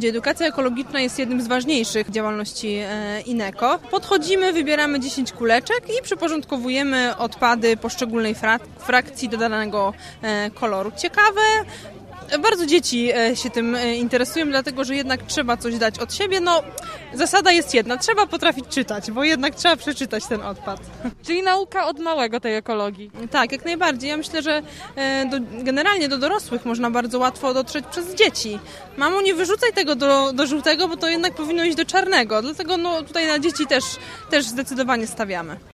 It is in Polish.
Edukacja ekologiczna jest jednym z ważniejszych działalności INECO. Podchodzimy, wybieramy 10 kuleczek i przyporządkowujemy odpady poszczególnej frakcji do danego koloru. Ciekawe, bardzo dzieci się tym interesują, dlatego że jednak trzeba coś dać od siebie. Zasada jest jedna, trzeba potrafić czytać, bo jednak trzeba przeczytać ten odpad. Czyli nauka od małego tej ekologii. Tak, jak najbardziej. Ja myślę, że generalnie do dorosłych można bardzo łatwo dotrzeć przez dzieci. Mamo, nie wyrzucaj tego do żółtego, bo to jednak powinno iść do czarnego. Dlatego tutaj na dzieci też zdecydowanie stawiamy.